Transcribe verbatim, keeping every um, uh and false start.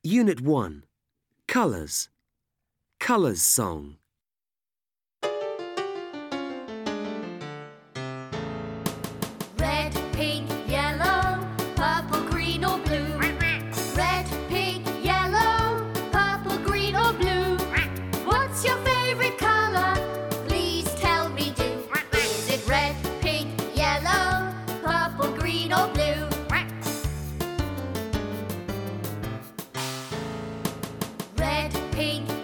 Unit one. Colours. Colours song. Red, pink, yellow, purple, green or blue. Red, pink, yellow, purple, green or blue. What's your favourite colour? Please tell me, do. Is it red, pink, yellow, purple, green or blue? Red, pink,